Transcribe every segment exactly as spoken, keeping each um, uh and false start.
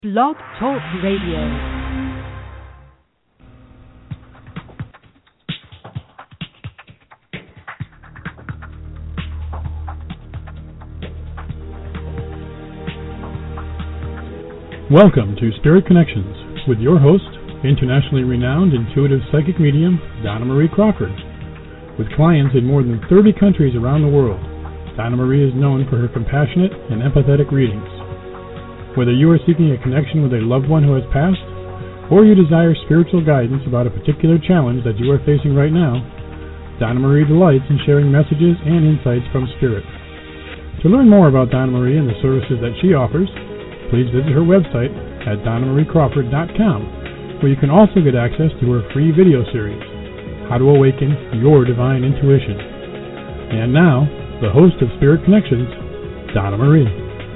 Blog Talk Radio. Welcome to Spirit Connections with your host, internationally renowned intuitive psychic medium, Donna Marie Crawford. With clients in more than thirty countries around the world, Donna Marie is known for her compassionate and empathetic readings. Whether you are seeking a connection with a loved one who has passed, or you desire spiritual guidance about a particular challenge that you are facing right now, Donna Marie delights in sharing messages and insights from Spirit. To learn more about Donna Marie and the services that she offers, please visit her website at donna marie crawford dot com, where you can also get access to her free video series, How to Awaken Your Divine Intuition. And now, the host of Spirit Connections, Donna Marie.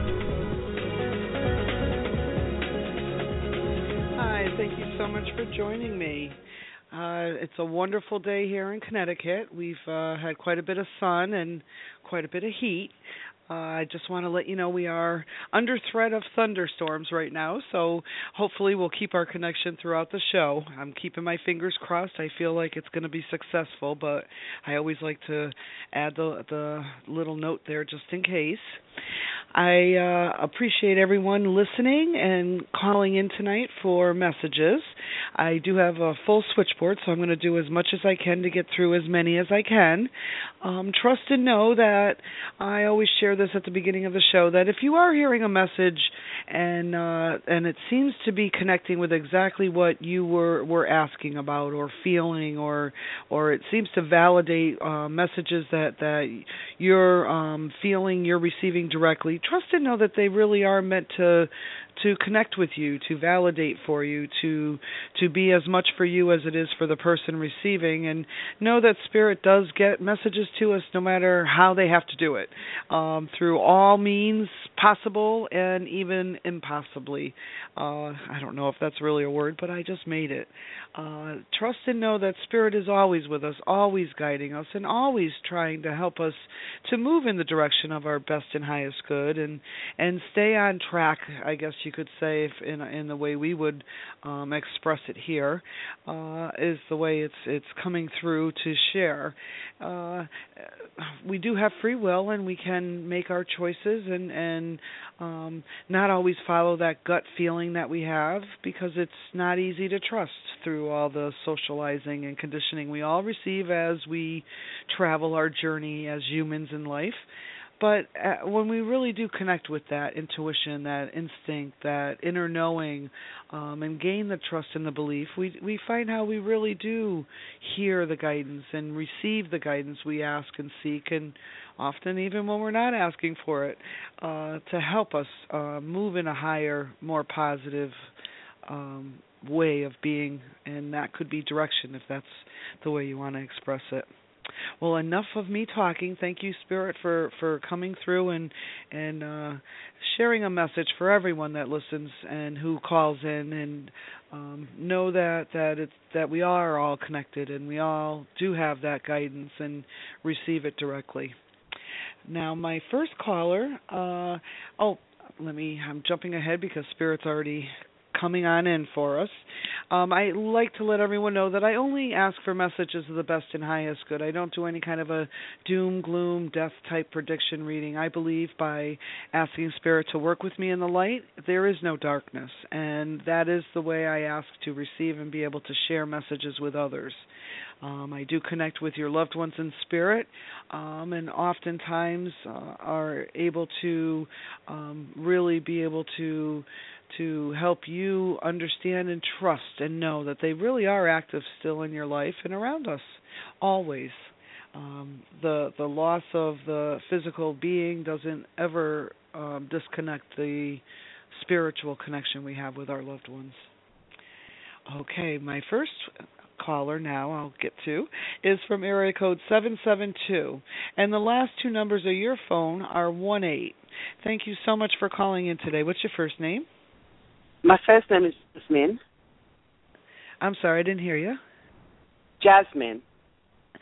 Hi, thank you so much for joining me. Uh, it's a wonderful day here in Connecticut. We've uh, had quite a bit of sun and quite a bit of heat. Uh, I just want to let you know we are under threat of thunderstorms right now, so hopefully we'll keep our connection throughout the show. I'm keeping my fingers crossed. I feel like it's going to be successful, but I always like to add the, the little note there just in case. I uh, appreciate everyone listening and calling in tonight for messages. I do have a full switchboard, so I'm going to do as much as I can to get through as many as I can. Um, trust and know that I always share this at the beginning of the show, that if you are hearing a message and uh, and it seems to be connecting with exactly what you were, were asking about or feeling, or or it seems to validate uh, messages that, that you're um, feeling, you're receiving directly, trust and know that they really are meant to to connect with you, to validate for you, to to be as much for you as it is for the person receiving, and know that Spirit does get messages to us no matter how they have to do it, um, through all means possible and even impossibly. Uh, I don't know if that's really a word, but I just made it. Uh, trust and know that Spirit is always with us, always guiding us, and always trying to help us to move in the direction of our best and highest good, and and stay on track, I guess you could say, if in in the way we would um, express it here, uh, is the way it's it's coming through to share. Uh, we do have free will, and we can make our choices, and and um, not always follow that gut feeling that we have, because it's not easy to trust through all the socializing and conditioning we all receive as we travel our journey as humans in life. But uh, when we really do connect with that intuition, that instinct, that inner knowing, um, and gain the trust and the belief, we we find how we really do hear the guidance and receive the guidance we ask and seek, and often even when we're not asking for it, uh, to help us uh, move in a higher, more positive um, way of being, and that could be direction if that's the way you want to express it. Well, enough of me talking. Thank you, Spirit, for, for coming through and and uh, sharing a message for everyone that listens and who calls in, and um, know that that it's that we are all connected and we all do have that guidance and receive it directly. Now, my first caller. Uh, oh, let me. I'm jumping ahead because Spirit's already coming on in for us. Um, I like to let everyone know that I only ask for messages of the best and highest good. I don't do any kind of a doom, gloom, death type prediction reading. I believe by asking Spirit to work with me in the light, there is no darkness, and that is the way I ask to receive and be able to share messages with others. Um, I do connect with your loved ones in spirit, um, and oftentimes uh, are able to um, really be able to to help you understand and trust and know that they really are active still in your life and around us, always. Um, the the loss of the physical being doesn't ever um, disconnect the spiritual connection we have with our loved ones. Okay, my first caller now I'll get to is from area code seven seven two, and the last two numbers of your phone are one eight. Thank you so much for calling in today. What's your first name? My first name is Jasmine. I'm sorry, I didn't hear you. Jasmine.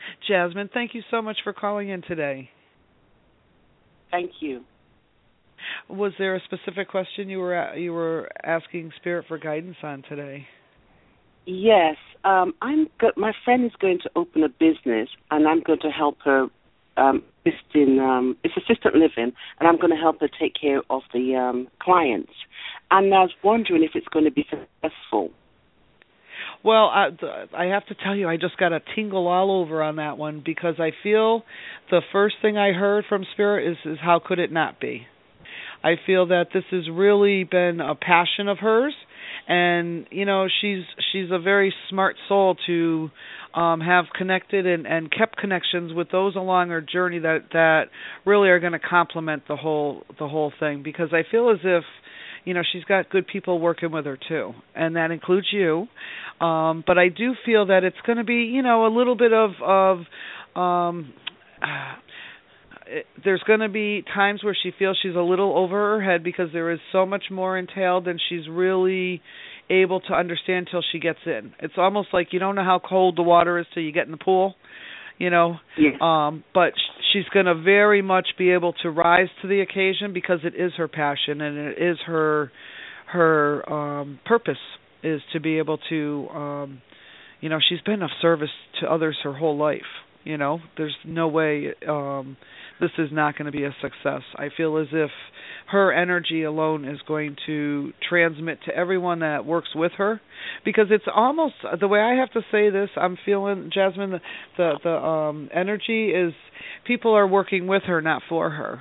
Jasmine, thank you so much for calling in today. Thank you. Was there a specific question you were a- you were asking Spirit for guidance on today? Yes, um, I'm. Go- my friend is going to open a business, and I'm going to help her. Um, assist in, um, it's assistant living, and I'm going to help her take care of the um, clients. And I was wondering if it's going to be successful. Well, I, I have to tell you, I just got a tingle all over on that one because I feel the first thing I heard from Spirit is, is how could it not be? I feel that this has really been a passion of hers, and you know she's she's a very smart soul to um, have connected and, and kept connections with those along her journey that, that really are going to complement the whole the whole thing. Because I feel as if you know she's got good people working with her too, and that includes you. Um, but I do feel that it's going to be you know a little bit of of um, It, there's going to be times where she feels she's a little over her head because there is so much more entailed than she's really able to understand till she gets in. It's almost like you don't know how cold the water is till you get in the pool, you know. Yes. Um, but sh- she's going to very much be able to rise to the occasion because it is her passion and it is her her um, purpose is to be able to, um, you know, she's been of service to others her whole life. You know, there's no way um, this is not going to be a success. I feel as if her energy alone is going to transmit to everyone that works with her, because it's almost the way I have to say this. I'm feeling, Jasmine, the the, the um, energy is people are working with her, not for her.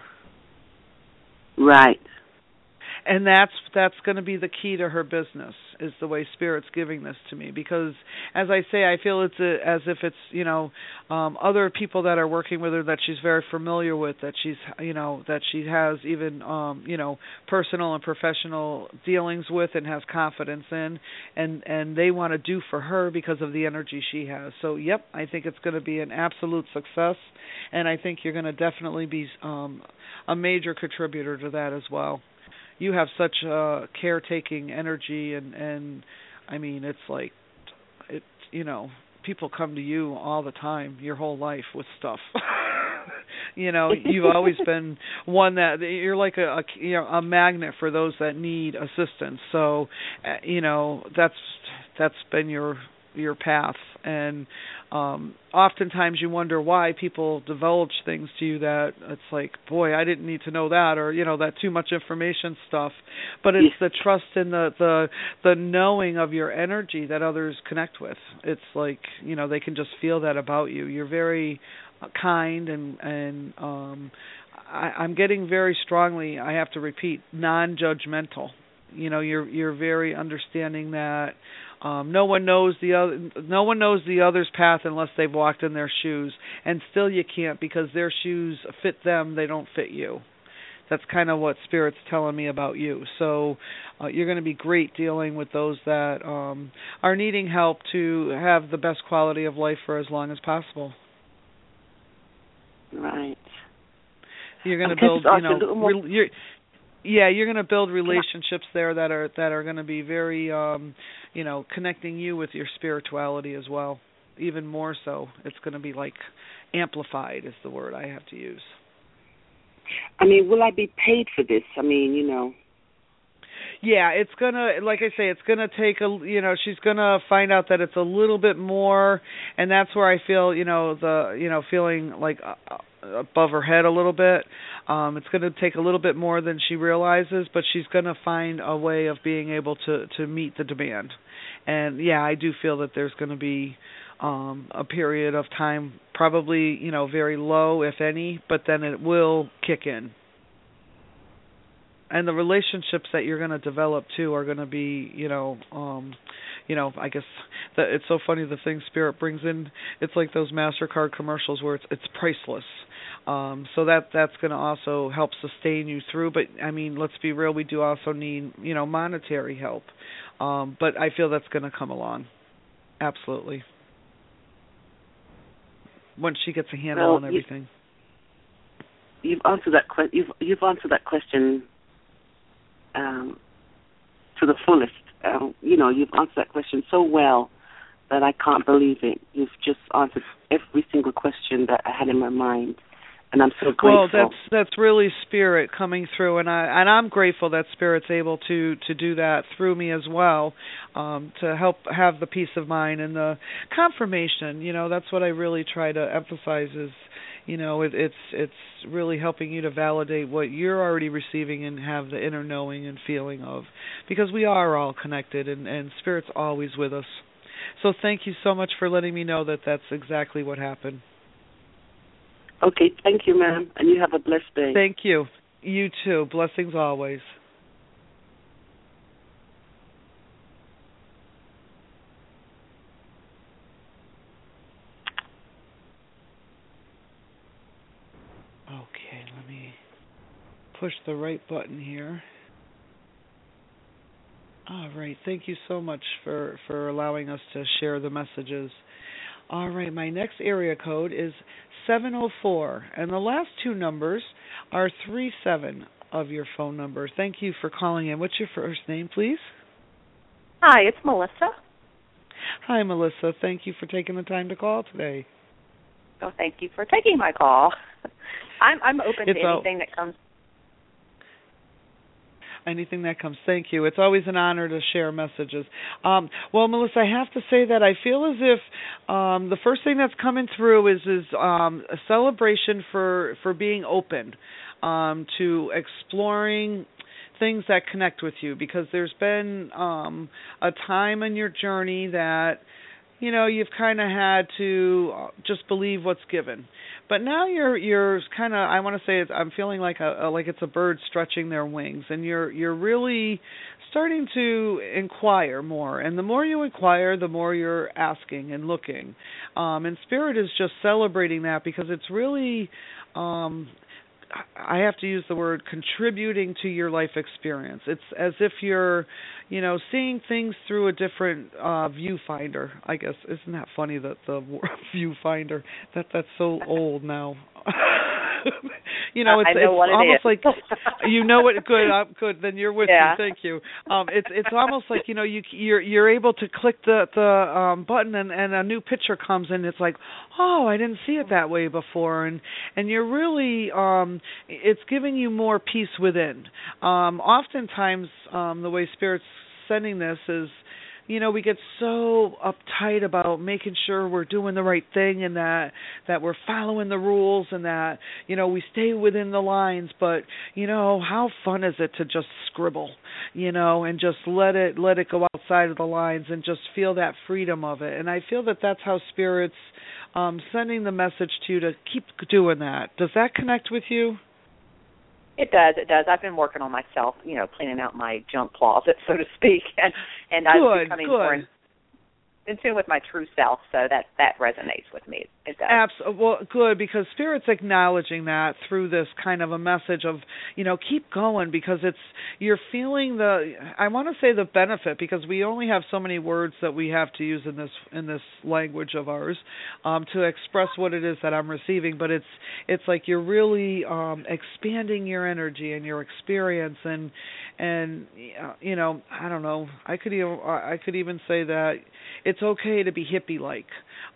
Right. And that's that's going to be the key to her business, is the way Spirit's giving this to me. Because, as I say, I feel it's a, as if it's, you know, um, other people that are working with her that she's very familiar with, that she's, you know, that she has even, um, you know, personal and professional dealings with and has confidence in, and, and they want to do for her because of the energy she has. So, yep, I think it's going to be an absolute success, and I think you're going to definitely be um, a major contributor to that as well. You have such a caretaking energy, and, and I mean, it's like, it. you know, people come to you all the time, your whole life with stuff. You know, you've always been one that, you're like a, a, you know, a magnet for those that need assistance. So, uh, you know, that's that's been your your path, and um, oftentimes you wonder why people divulge things to you that it's like, boy, I didn't need to know that, or you know, that too much information stuff. But it's the trust and the the the knowing of your energy that others connect with. It's like, you know, they can just feel that about you. You're very kind, and and um, I, I'm getting very strongly, I have to repeat, non-judgmental. You know, you're you're very understanding that. Um, no one knows the other. No one knows the other's path unless they've walked in their shoes, and still you can't, because their shoes fit them. They don't fit you. That's kind of what Spirit's telling me about you. So uh, you're going to be great dealing with those that um, are needing help to have the best quality of life for as long as possible. Right. You're going to build, you know, re- you're, yeah, you're going to build relationships there that are that are going to be very, um, you know, connecting you with your spirituality as well. Even more so, it's going to be like amplified is the word I have to use. I mean, will I be paid for this? I mean, you know. Yeah, it's gonna, like I say, it's gonna take a, you know, she's gonna find out that it's a little bit more, and that's where I feel, you know, the, you know, feeling like above her head a little bit. Um, it's gonna take a little bit more than she realizes, but she's gonna find a way of being able to to meet the demand. And yeah, I do feel that there's gonna be um, a period of time, probably, you know, very low, if any, but then it will kick in. And the relationships that you're going to develop too are going to be, you know, um, you know, I guess that it's so funny, the thing Spirit brings in. It's like those MasterCard commercials where it's it's priceless. Um, so that that's going to also help sustain you through. But I mean, let's be real, we do also need, you know, monetary help. Um, but I feel that's going to come along, absolutely, once she gets a handle well, on everything. You, you've answered that que- You've you've answered that question. Um, to the fullest. Um, you know, you've answered that question so well that I can't believe it. You've just answered every single question that I had in my mind. and I'm so grateful. Well, that's that's really Spirit coming through, and I and I'm grateful that Spirit's able to to do that through me as well, um, to help have the peace of mind and the confirmation. You know, that's what I really try to emphasize is, you know, it, it's it's really helping you to validate what you're already receiving and have the inner knowing and feeling of, because we are all connected, and, and Spirit's always with us. So thank you so much for letting me know that that's exactly what happened. Okay, thank you, ma'am, and you have a blessed day. Thank you. You too. Blessings always. Okay, let me push the right button here. All right. Thank you so much for, for allowing us to share the messages. All right. My next area code is seven oh four, and the last two numbers are three seven of your phone number. Thank you for calling in. What's your first name, please? Hi, it's Melissa. Hi, Melissa. Thank you for taking the time to call today. Oh, thank you for taking my call. I'm I'm open It's to all- anything that comes. Anything that comes. Thank you. It's always an honor to share messages. Um, well, Melissa, I have to say that I feel as if um, the first thing that's coming through is is um, a celebration for for being open um, to exploring things that connect with you, because there's been um, a time in your journey that, you know, you've kind of had to just believe what's given. But now you're you're kind of, I want to say it's, I'm feeling like a, a like it's a bird stretching their wings, and you're you're really starting to inquire more. And the more you inquire, the more you're asking and looking. Um, and Spirit is just celebrating that, because it's really, um, I have to use the word, contributing to your life experience. It's as if you're, you know, seeing things through a different uh, viewfinder, I guess. Isn't that funny, that the word viewfinder, that that's so old now. You know, it's, I know it's what it almost is. like, you know what, good, uh, good, then you're with Yeah. me, thank you. Um, it's it's almost like, you know, you, you're you're able to click the, the um, button, and, and a new picture comes in. It's like, oh, I didn't see it that way before, and, and you're really, um, it's giving you more peace within. Um, oftentimes, um, the way Spirit's sending this is, you know, we get so uptight about making sure we're doing the right thing, and that that we're following the rules, and that, you know, we stay within the lines. But, you know, how fun is it to just scribble, you know, and just let it let it go outside of the lines and just feel that freedom of it. And I feel that that's how Spirit's um, sending the message to you to keep doing that. Does that connect with you? It does, it does. I've been working on myself, you know, cleaning out my junk closet, so to speak, and and I'm Good, becoming good. more in, in tune with my true self. So that that resonates with me. It does. Absolutely. Well, good, because Spirit's acknowledging that through this kind of a message of, you know, keep going, because it's, you're feeling the, I want to say the benefit, because we only have so many words that we have to use in this in this language of ours um, to express what it is that I'm receiving. But it's it's like you're really um, expanding your energy and your experience, and and you know, I don't know. I could even I could even say that it's okay to be hippie like.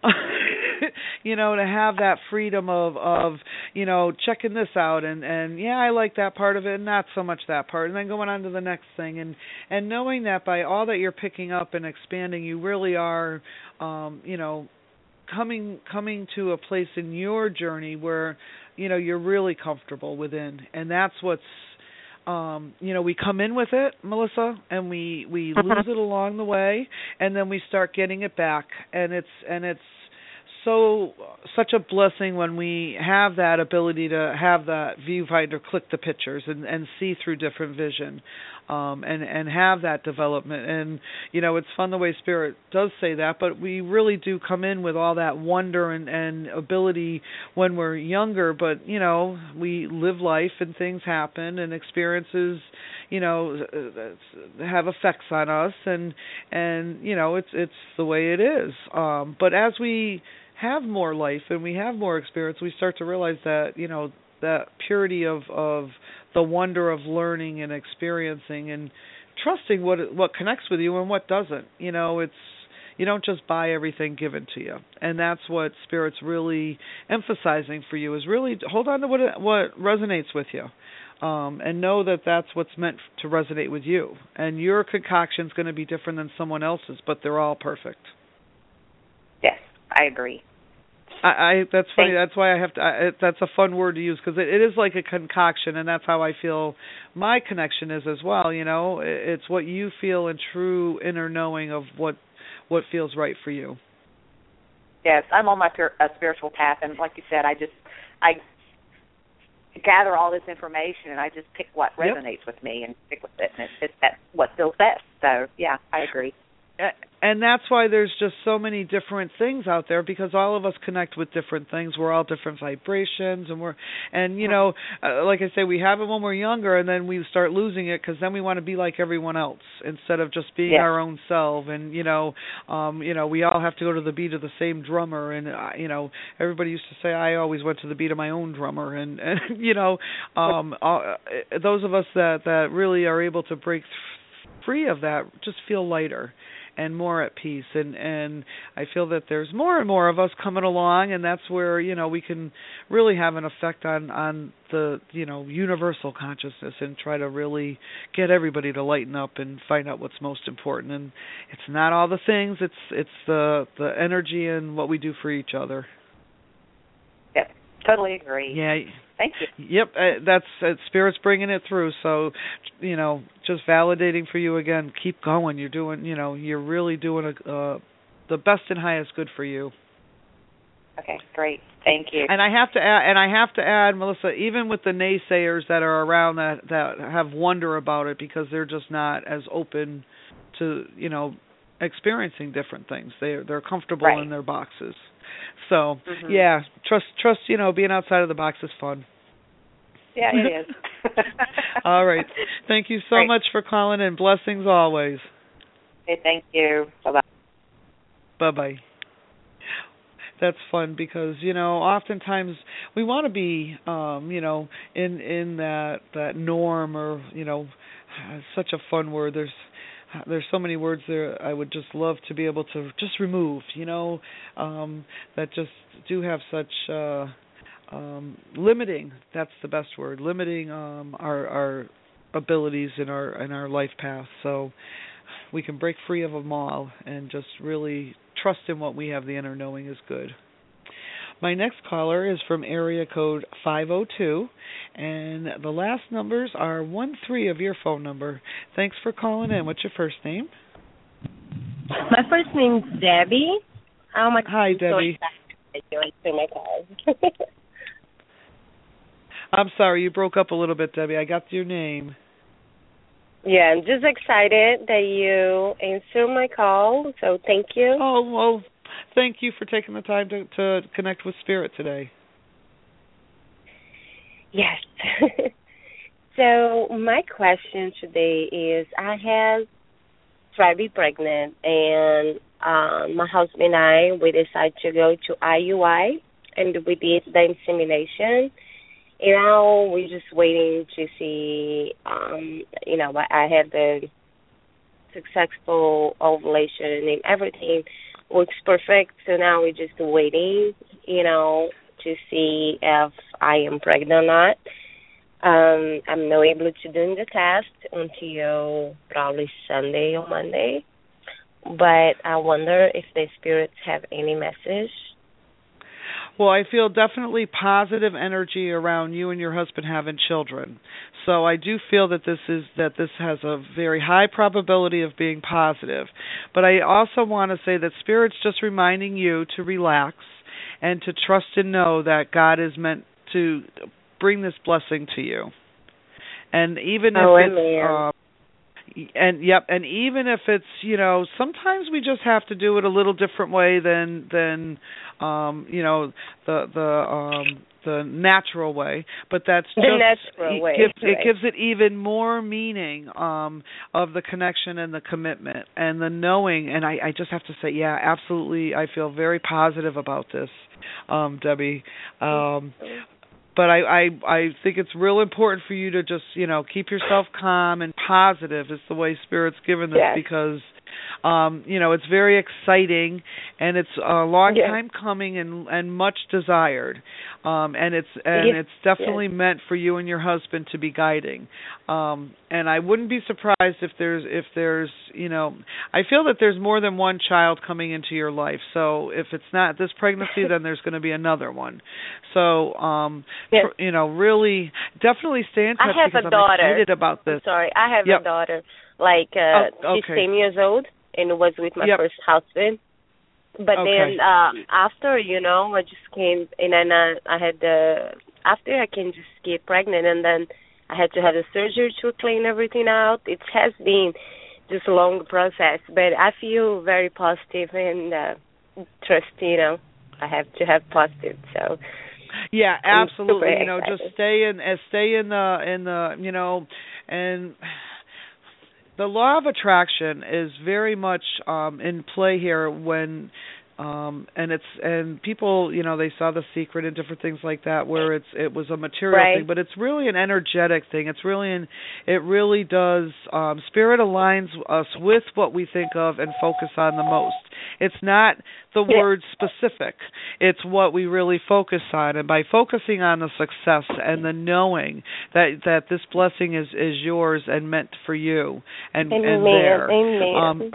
You know, to have that freedom of, of, you know, checking this out, and, and yeah, I like that part of it, and not so much that part, and then going on to the next thing, and, and knowing that by all that you're picking up and expanding, you really are, um, you know, coming coming to a place in your journey where, you know, you're really comfortable within, and that's what's, Um, you know, we come in with it, Melissa, and we, we lose it along the way, and then we start getting it back, and it's and it's so such a blessing when we have that ability to have that viewfinder, click the pictures, and, and see through different vision, um, and and have that development. And you know, it's fun the way Spirit does say that, but we really do come in with all that wonder and, and ability when we're younger. But you know, we live life, and things happen, and experiences, you know, have effects on us, and and you know, it's it's the way it is. Um, but as we have more life and we have more experience, we start to realize that, you know, that purity of, of the wonder of learning and experiencing and trusting what what connects with you and what doesn't. You know, it's You don't just buy everything given to you. And that's what Spirit's really emphasizing for you, is really hold on to what what resonates with you. Um, and know that that's what's meant to resonate with you. And your concoction's going to be different than someone else's, but they're all perfect. Yes, I agree. I, I that's funny. Thanks. That's why I have to. I, that's a fun word to use, because it, it is like a concoction, and that's how I feel my connection is as well. You know, it, it's what you feel and true inner knowing of what what feels right for you. Yes, I'm on my pur- uh, spiritual path, and like you said, I just I gather all this information, and I just pick what resonates yep. with me and stick with it, and it's, it's that's what feels best. So yeah, I agree. And that's why there's just so many different things out there, because all of us connect with different things. We're all different vibrations, and we're, and you know, uh, like I say, we have it when we're younger, and then we start losing it, because then we want to be like everyone else instead of just being yeah. our own self. And you know, um, you know, we all have to go to the beat of the same drummer, and uh, you know, everybody used to say I always went to the beat of my own drummer, and, and you know, um, uh, those of us that that really are able to break free of that just feel lighter and more at peace, and and I feel that there's more and more of us coming along, and that's where, you know, we can really have an effect on on the, you know, universal consciousness, and try to really get everybody to lighten up and find out what's most important. And it's not all the things, it's it's the the energy and what we do for each other. Yep, totally agree. Yeah. Thank you. Yep, uh, that's uh, Spirit's bringing it through. So, you know, just validating for you again. Keep going. You're doing, you know, you're really doing a, uh, the best and highest good for you. Okay, great. Thank you. And I have to add, and I have to add, Melissa, even with the naysayers that are around that that have wonder about it, because they're just not as open to, you know, experiencing different things. They they're comfortable right. in their boxes. So, mm-hmm. yeah, trust, trust. You know, being outside of the box is fun. Yeah, it is. All right. Thank you so Great. much for calling in. Blessings always. Okay, thank you. Bye-bye. Bye-bye. That's fun, because, you know, oftentimes we want to be, um, you know, in in that that norm, or, you know, it's such a fun word. There's There's so many words there I would just love to be able to just remove, you know, um, that just do have such uh, um, limiting, that's the best word, limiting um, our, our abilities in our in our life path. So we can break free of them all and just really trust in what we have, the inner knowing is good. My next caller is from area code five oh two, and the last numbers are one three of your phone number. Thanks for calling in. What's your first name? My first name's Debbie. How much? Hi, Debbie. So my call. I'm sorry, you broke up a little bit, Debbie. I got your name. Yeah, I'm just excited that you answered my call, so thank you. Oh, well, thank you for taking the time to, to connect with Spirit today. Yes. So my question today is, I have tried to be pregnant, and um, my husband and I, we decided to go to I U I, and we did the insemination. You know, we're just waiting to see, um, you know, I had the successful ovulation and everything looks perfect. So now we're just waiting, you know, to see if I am pregnant or not. Um, I'm not able to do the test until probably Sunday or Monday. But I wonder if the spirits have any message. Well, I feel definitely positive energy around you and your husband having children. So I do feel that this is that this has a very high probability of being positive. But I also want to say that Spirit's just reminding you to relax and to trust and know that God is meant to bring this blessing to you. And even if oh, it's uh, and yep, and even if it's, you know, sometimes we just have to do it a little different way than than um, you know, the the um the natural way, but that's just the natural way. Gives, right. It gives it even more meaning um, of the connection and the commitment and the knowing. And I, I just have to say, yeah, absolutely. I feel very positive about this, um, Debbie. Um, but I, I, I think it's real important for you to just, you know, keep yourself calm and positive. Is the way Spirit's given this, yes. because um, you know, it's very exciting, and it's a long Yeah. time coming, and and much desired, um, and it's and Yeah. it's definitely Yeah. meant for you and your husband to be guiding. Um, and I wouldn't be surprised if there's if there's you know, I feel that there's more than one child coming into your life. So if it's not this pregnancy, then there's going to be another one. So um, Yes. pr- you know, really, definitely stay in touch I have because a I'm daughter. excited about this. I'm sorry, I have Yep. a daughter. Like uh, Oh, she's okay. ten years old and was with my Yep. first husband. But Okay. then um, after, you know, I just came and then I, I had the after I can just get pregnant, and then I had to have a surgery to clean everything out. It has been just a long process, but I feel very positive and uh, trust. You know, I have to have positive. So yeah, I'm absolutely. super You know, just excited. stay in, uh, stay in the in the you know, and the law of attraction is very much um, in play here when. Um, and it's and people, you know, they saw The Secret and different things like that, where it's it was a material Right. thing, but it's really an energetic thing. It's really an it really does. Um, spirit aligns us with what we think of and focus on the most. It's not the Yeah. word specific. It's what we really focus on, and by focusing on the success and the knowing that that this blessing is is yours and meant for you, and Amen. and there. Amen. Um,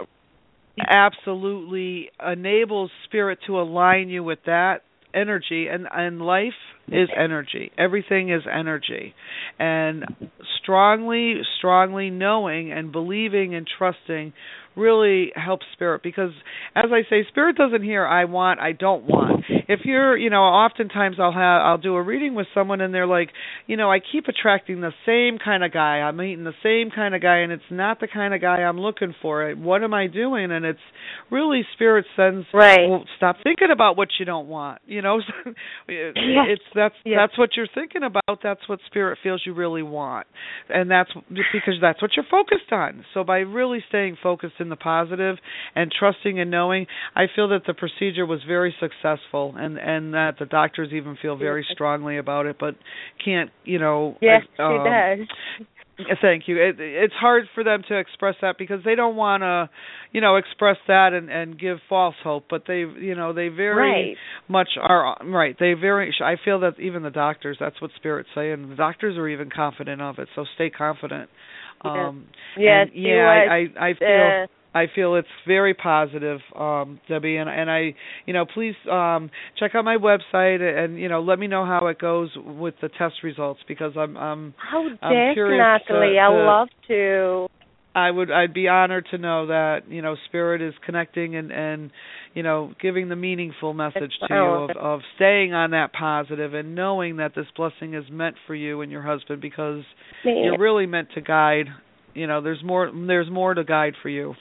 absolutely enables spirit to align you with that energy, and and life is energy. Everything is energy, and strongly strongly knowing and believing and trusting really helps spirit, because as I say, spirit doesn't hear I want, I don't want. If you're, you know, oftentimes I'll have I'll do a reading with someone and they're like, you know, I keep attracting the same kind of guy. I'm meeting the same kind of guy, and it's not the kind of guy I'm looking for. What am I doing? And it's really spirit sends, Right. well, stop thinking about what you don't want. You know, it's that's Yes. that's what you're thinking about. That's what spirit feels you really want, and that's because that's what you're focused on. So by really staying focused in the positive and trusting and knowing, I feel that the procedure was very successful, and and that the doctors even feel very strongly about it, but can't, you know. Yes, um, she does. Thank you. It, it's hard for them to express that because they don't want to, you know, express that and, and give false hope. But they, you know, they very Right. much are right. They very. I feel that even the doctors. That's what spirits say, and the doctors are even confident of it. So stay confident. Um, Yes, and, she yeah, was, I, I, I feel. uh, I feel it's very positive, um, Debbie, and, and I, you know, please um, check out my website and, you know, let me know how it goes with the test results, because I'm, I'm, Oh, I'm curious definitely. to, I to, love to. I would, I'd be honored to know that, you know, Spirit is connecting and, and, you know, giving the meaningful message to you of, of staying on that positive and knowing that this blessing is meant for you and your husband, because Man. you're really meant to guide. You know, there's more, there's more to guide for you.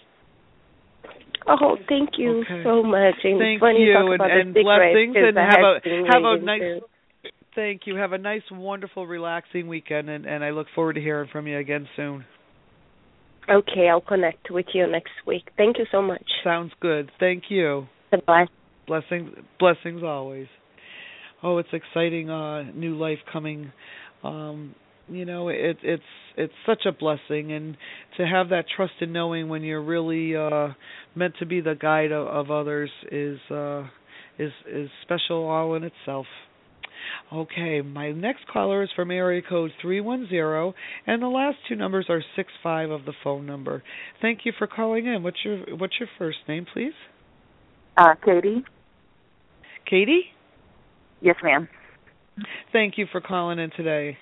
Oh, thank you Okay. so much. And Thank it's funny you, you talk and, about and the secret, blessings, 'cause and I have a been have a reading nice. too. Thank you. Have a nice, wonderful, relaxing weekend, and, and I look forward to hearing from you again soon. Okay, I'll connect with you next week. Thank you so much. Sounds good. Thank you. Goodbye. Blessings, blessings always. Oh, it's exciting. Uh, new life coming. Um, you know, it, it's it's such a blessing, and to have that trust in knowing when you're really uh, meant to be the guide of, of others is uh, is is special all in itself. Okay, my next caller is from area code three one zero, and the last two numbers are six five of the phone number. Thank you for calling in. What's your what's your first name, please? Uh, Katie? Katie? Yes, ma'am. Thank you for calling in today.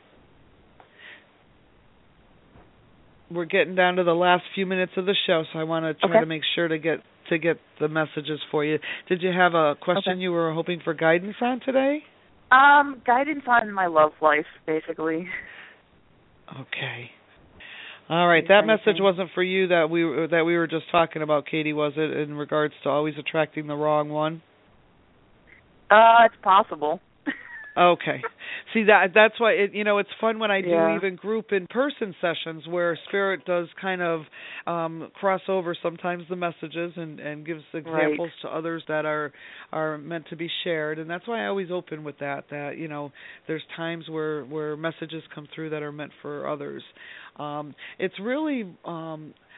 We're getting down to the last few minutes of the show, so I want to try Okay. to make sure to get to get the messages for you. Did you have a question Okay. you were hoping for guidance on today? Um, guidance on my love life, basically. Okay. All right. That message wasn't for you that we were, that we were just talking about, Katie, was it, in regards to always attracting the wrong one? Uh, it's possible. Okay. See, that that's why it, you know, it's fun when I do Yeah. even group in person sessions where spirit does kind of um cross over sometimes the messages and and gives examples Right. to others that are are meant to be shared, and that's why I always open with that that you know, there's times where where messages come through that are meant for others. Um it's really um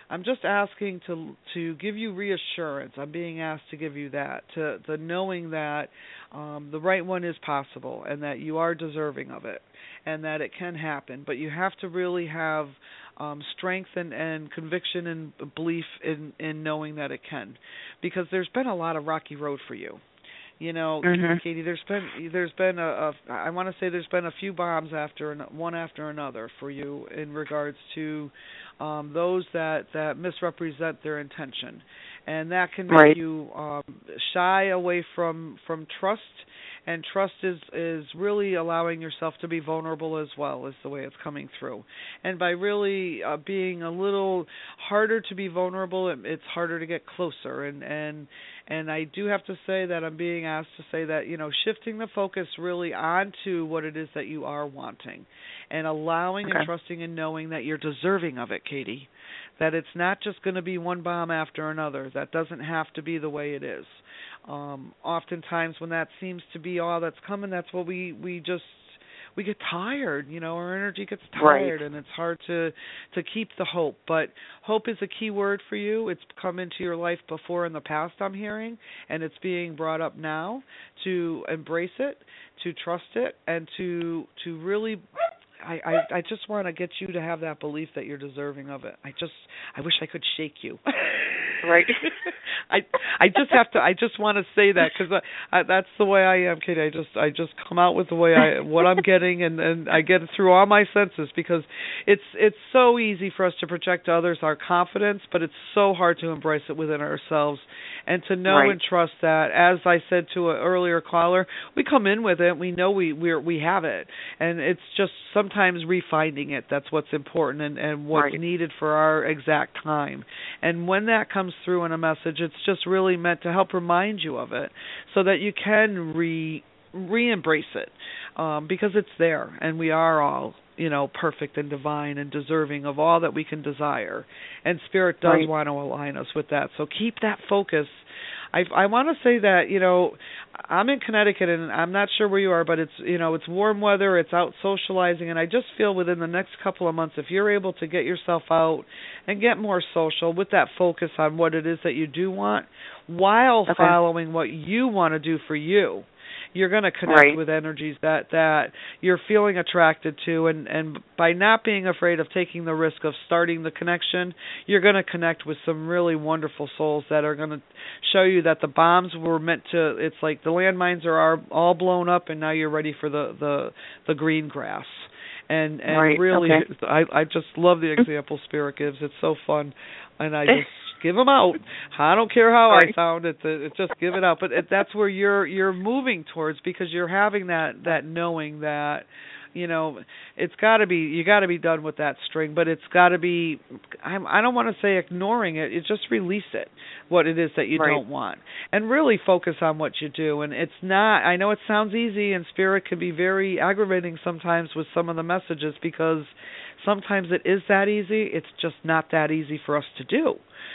I'm just asking to to give you reassurance. I'm being asked to give you that, to the knowing that um, the right one is possible and that you are deserving of it and that it can happen. But you have to really have um, strength and, and conviction and belief in, in knowing that it can, because there's been a lot of rocky road for you. You know, mm-hmm. Katie, there's been there's been a, a I want to say there's been a few bombs after one after another for you in regards to um, those that, that misrepresent their intention, and that can make right. you um, shy away from from trust. And trust is, is really allowing yourself to be vulnerable as well, is the way it's coming through. And by really uh, being a little harder to be vulnerable, it, it's harder to get closer. And, and and I do have to say that I'm being asked to say that, you know, shifting the focus really onto what it is that you are wanting and allowing okay. and trusting and knowing that you're deserving of it, Katie. That it's not just going to be one bomb after another. That doesn't have to be the way it is. Um, oftentimes when that seems to be all that's coming, that's what we, we just, we get tired, you know, our energy gets tired, right. and it's hard to, to keep the hope. But hope is a key word for you. It's come into your life before in the past, I'm hearing, and it's being brought up now to embrace it, to trust it, and to to really... I, I, I just want to get you to have that belief that you're deserving of it. I just, I wish I could shake you. Right. I, I just have to. I just want to say that because I, I, that's the way I am, Katie. I just, I just come out with the way I, what I'm getting, and, and I get it through all my senses because it's, it's so easy for us to project to others our confidence, but it's so hard to embrace it within ourselves and to know right. and trust that. As I said to an earlier caller, we come in with it. We know we, we we have it, and it's just sometimes refining it. That's what's important and, and what's right. needed for our exact time. And when that comes through in a message, it's just really meant to help remind you of it so that you can re re-embrace it um, because it's there, and we are all, you know, perfect and divine and deserving of all that we can desire. And Spirit does right. want to align us with that. So keep that focus. I, I want to say that, you know, I'm in Connecticut, and I'm not sure where you are, but it's, you know, it's warm weather, it's out socializing, and I just feel within the next couple of months, if you're able to get yourself out and get more social with that focus on what it is that you do want, while okay. following what you want to do for you, you're going to connect right. with energies that, that you're feeling attracted to, and, and by not being afraid of taking the risk of starting the connection, you're going to connect with some really wonderful souls that are going to show you that the bombs were meant to, it's like the landmines are all blown up and now you're ready for the, the, the green grass. And and right. really, okay. I I just love the example Spirit gives. It's so fun, and I just give them out. I don't care how right. I sound it. It's just give it out. But it, that's where you're you're moving towards, because you're having that that knowing that, you know, it's got to be, you got to be done with that string, but it's got to be, I'm, I don't want to say ignoring it, it's just release it, what it is that you right. don't want, and really focus on what you do. And it's not, I know it sounds easy, and Spirit can be very aggravating sometimes with some of the messages, because sometimes it is that easy, it's just not that easy for us to do.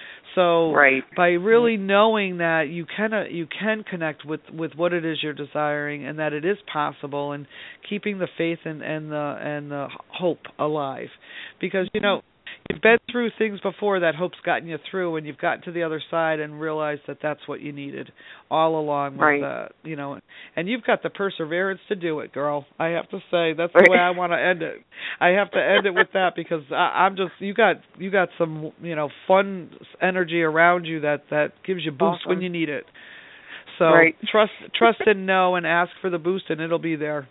So right. by really knowing that you can uh, you can connect with, with what it is you're desiring, and that it is possible, and keeping the faith and, and the and the hope alive, because you know you've been through things before that hope's gotten you through, and you've gotten to the other side and realized that that's what you needed all along. With right. the, you know, and you've got the perseverance to do it, girl. I have to say that's the way I want to end it. I have to end it with that, because I, I'm just you got you got some you know fun energy around you that that gives you boost awesome. when you need it. So right. trust trust and know, and ask for the boost, and it'll be there.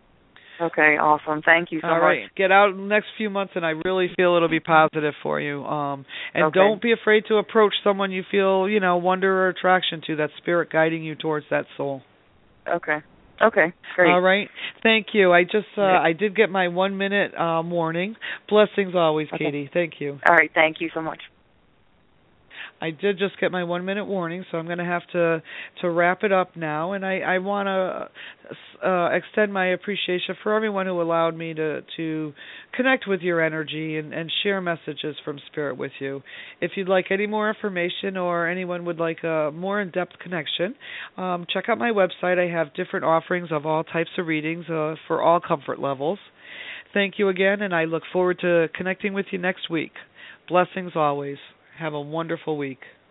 Okay, awesome. Thank you so All right. much. Get out in the next few months, and I really feel it'll be positive for you. Um, and okay. don't be afraid to approach someone you feel, you know, wonder or attraction to, that Spirit guiding you towards that soul. Okay. Okay, great. All right. Thank you. I just, uh, yeah. I did get my one minute um, warning. Blessings always, okay. Katie. Thank you. All right, thank you so much. I did just get my one minute warning, so I'm going to have to to wrap it up now. And I, I want to uh, extend my appreciation for everyone who allowed me to, to connect with your energy and, and share messages from Spirit with you. If you'd like any more information, or anyone would like a more in-depth connection, um, check out my website. I have different offerings of all types of readings uh, for all comfort levels. Thank you again, and I look forward to connecting with you next week. Blessings always. Have a wonderful week.